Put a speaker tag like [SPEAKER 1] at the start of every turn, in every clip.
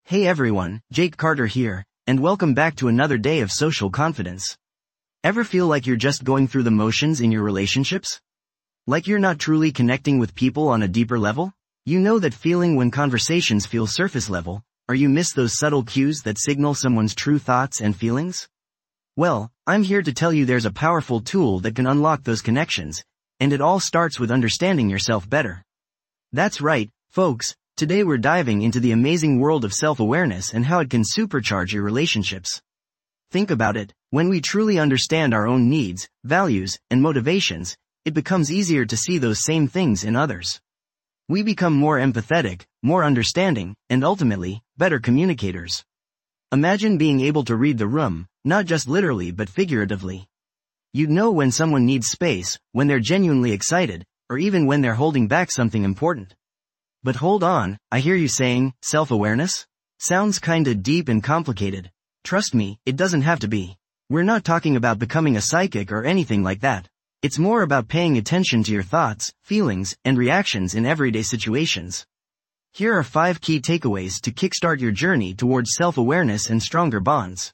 [SPEAKER 1] Hey everyone, Jake Carter here, and welcome back to another day of social confidence. Ever feel like you're just going through the motions in your relationships? Like you're not truly connecting with people on a deeper level? You know that feeling when conversations feel surface level, or you miss those subtle cues that signal someone's true thoughts and feelings? Well, I'm here to tell you there's a powerful tool that can unlock those connections, and it all starts with understanding yourself better. That's right, folks. Today we're diving into the amazing world of self-awareness and how it can supercharge your relationships. Think about it, when we truly understand our own needs, values, and motivations, it becomes easier to see those same things in others. We become more empathetic, more understanding, and ultimately, better communicators. Imagine being able to read the room, not just literally but figuratively. You'd know when someone needs space, when they're genuinely excited, or even when they're holding back something important. But hold on, I hear you saying, self-awareness? Sounds kinda deep and complicated. Trust me, it doesn't have to be. We're not talking about becoming a psychic or anything like that. It's more about paying attention to your thoughts, feelings, and reactions in everyday situations. Here are 5 key takeaways to kickstart your journey towards self-awareness and stronger bonds.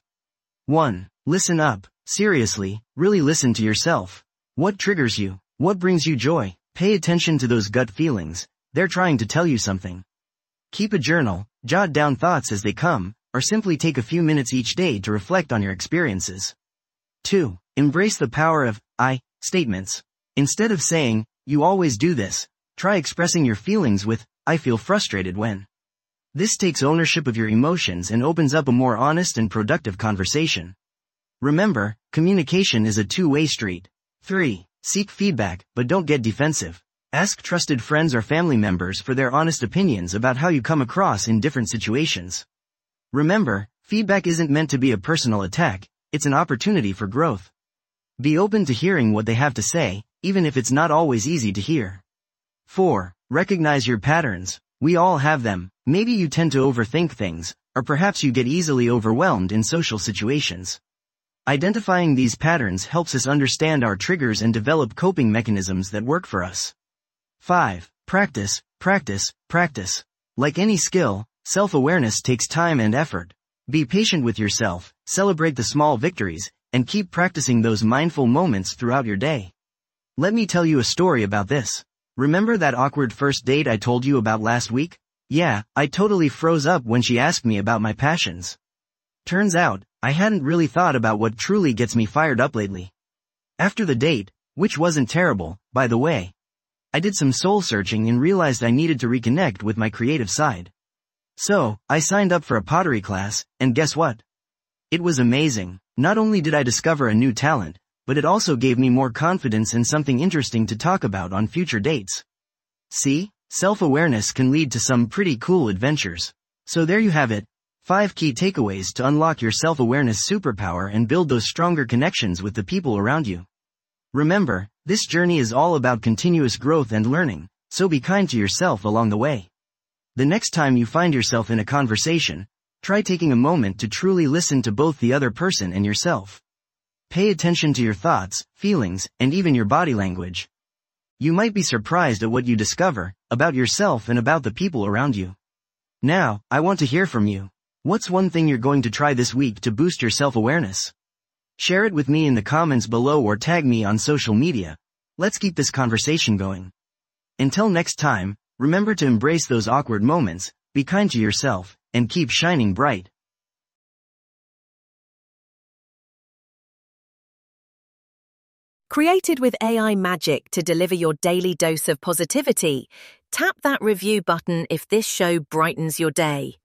[SPEAKER 1] 1. Listen up. Seriously, really listen to yourself. What triggers you? What brings you joy? Pay attention to those gut feelings. They're trying to tell you something. Keep a journal, jot down thoughts as they come, or simply take a few minutes each day to reflect on your experiences. 2. Embrace the power of I statements. Instead of saying, you always do this, try expressing your feelings with, I feel frustrated when. This takes ownership of your emotions and opens up a more honest and productive conversation. Remember, communication is a two-way street. 3. Seek feedback, but don't get defensive. Ask trusted friends or family members for their honest opinions about how you come across in different situations. Remember, feedback isn't meant to be a personal attack, it's an opportunity for growth. Be open to hearing what they have to say, even if it's not always easy to hear. 4. Recognize your patterns. We all have them. Maybe you tend to overthink things, or perhaps you get easily overwhelmed in social situations. Identifying these patterns helps us understand our triggers and develop coping mechanisms that work for us. 5. Practice, practice, practice. Like any skill, self-awareness takes time and effort. Be patient with yourself, celebrate the small victories, and keep practicing those mindful moments throughout your day. Let me tell you a story about this. Remember that awkward first date I told you about last week? Yeah, I totally froze up when she asked me about my passions. Turns out, I hadn't really thought about what truly gets me fired up lately. After the date, which wasn't terrible, by the way, I did some soul searching and realized I needed to reconnect with my creative side. So, I signed up for a pottery class, and guess what? It was amazing. Not only did I discover a new talent, but it also gave me more confidence and something interesting to talk about on future dates. See, self-awareness can lead to some pretty cool adventures. So there you have it, 5 key takeaways to unlock your self-awareness superpower and build those stronger connections with the people around you. Remember, this journey is all about continuous growth and learning, so be kind to yourself along the way. The next time you find yourself in a conversation, try taking a moment to truly listen to both the other person and yourself. Pay attention to your thoughts, feelings, and even your body language. You might be surprised at what you discover, about yourself and about the people around you. Now, I want to hear from you. What's one thing you're going to try this week to boost your self-awareness? Share it with me in the comments below or tag me on social media. Let's keep this conversation going. Until next time, remember to embrace those awkward moments, be kind to yourself, and keep shining bright.
[SPEAKER 2] Created with AI magic to deliver your daily dose of positivity, tap that review button if this show brightens your day.